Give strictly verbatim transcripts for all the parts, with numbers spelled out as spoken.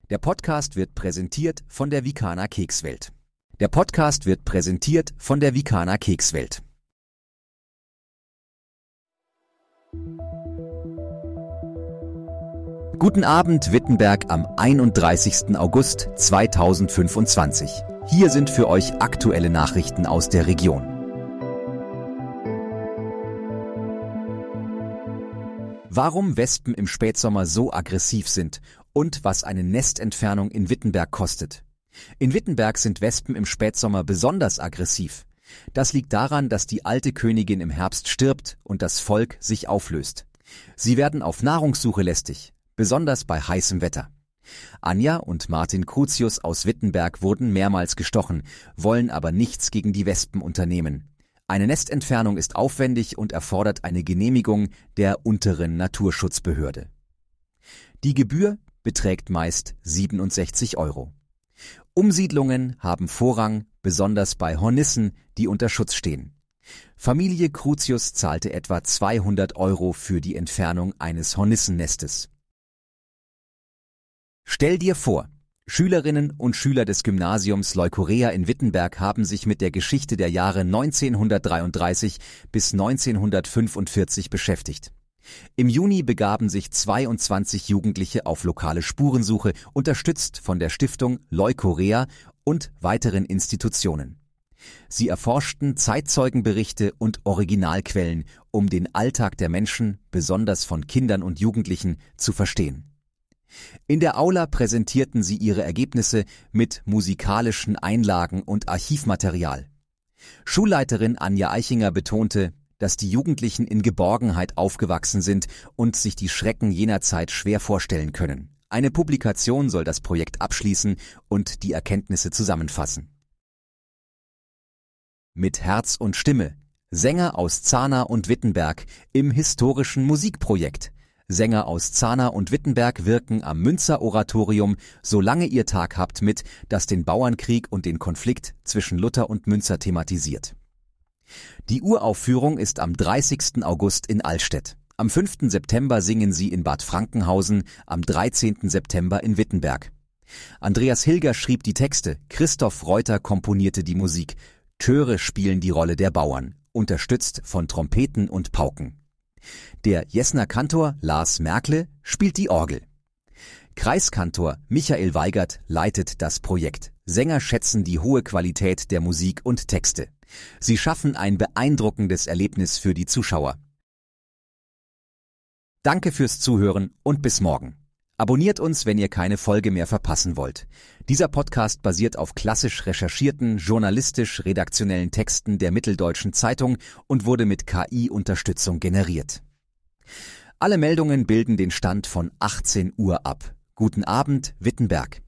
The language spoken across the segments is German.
Der Podcast wird präsentiert von der Vikana Kekswelt. Der Podcast wird präsentiert von der Vikana Kekswelt. Guten Abend Wittenberg am einunddreißigsten August zweitausendfünfundzwanzig. Hier sind für euch aktuelle Nachrichten aus der Region. Warum Wespen im Spätsommer so aggressiv sind und was eine Nestentfernung in Wittenberg kostet. In Wittenberg sind Wespen im Spätsommer besonders aggressiv. Das liegt daran, dass die alte Königin im Herbst stirbt und das Volk sich auflöst. Sie werden auf Nahrungssuche lästig, besonders bei heißem Wetter. Anja und Martin Cruzius aus Wittenberg wurden mehrmals gestochen, wollen aber nichts gegen die Wespen unternehmen. Eine Nestentfernung ist aufwendig und erfordert eine Genehmigung der unteren Naturschutzbehörde. Die Gebühr beträgt meist siebenundsechzig Euro. Umsiedlungen haben Vorrang, besonders bei Hornissen, die unter Schutz stehen. Familie Cruzius zahlte etwa zweihundert Euro für die Entfernung eines Hornissennestes. Stell dir vor, Schülerinnen und Schüler des Gymnasiums Leukorea in Wittenberg haben sich mit der Geschichte der Jahre neunzehnhundertdreiunddreißig bis neunzehnhundertfünfundvierzig beschäftigt. Im Juni begaben sich zweiundzwanzig Jugendliche auf lokale Spurensuche, unterstützt von der Stiftung Leukorea und weiteren Institutionen. Sie erforschten Zeitzeugenberichte und Originalquellen, um den Alltag der Menschen, besonders von Kindern und Jugendlichen, zu verstehen. In der Aula präsentierten sie ihre Ergebnisse mit musikalischen Einlagen und Archivmaterial. Schulleiterin Anja Eichinger betonte, dass die Jugendlichen in Geborgenheit aufgewachsen sind und sich die Schrecken jener Zeit schwer vorstellen können. Eine Publikation soll das Projekt abschließen und die Erkenntnisse zusammenfassen. Mit Herz und Stimme. Sänger aus Zahna und Wittenberg im historischen Musikprojekt. Sänger aus Zahna und Wittenberg wirken am Münzer Oratorium Solange ihr Tag habt mit, das den Bauernkrieg und den Konflikt zwischen Luther und Münzer thematisiert. Die Uraufführung ist am dreißigsten August in Allstedt. Am fünften September singen sie in Bad Frankenhausen, am dreizehnten September in Wittenberg. Andreas Hilger schrieb die Texte, Christoph Reuter komponierte die Musik. Chöre spielen die Rolle der Bauern, unterstützt von Trompeten und Pauken. Der Jessener Kantor Lars Merkle spielt die Orgel. Kreiskantor Michael Weigert leitet das Projekt. Sänger schätzen die hohe Qualität der Musik und Texte. Sie schaffen ein beeindruckendes Erlebnis für die Zuschauer. Danke fürs Zuhören und bis morgen. Abonniert uns, wenn ihr keine Folge mehr verpassen wollt. Dieser Podcast basiert auf klassisch recherchierten, journalistisch-redaktionellen Texten der Mitteldeutschen Zeitung und wurde mit K I-Unterstützung generiert. Alle Meldungen bilden den Stand von achtzehn Uhr ab. Guten Abend, Wittenberg.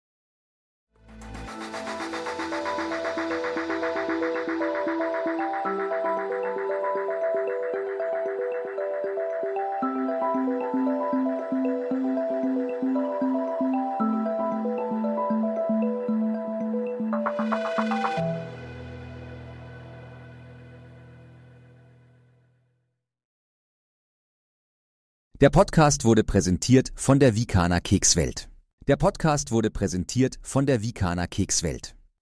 Der Podcast wurde präsentiert von der Vikana Kekswelt. Der Podcast wurde präsentiert von der Vikana Kekswelt.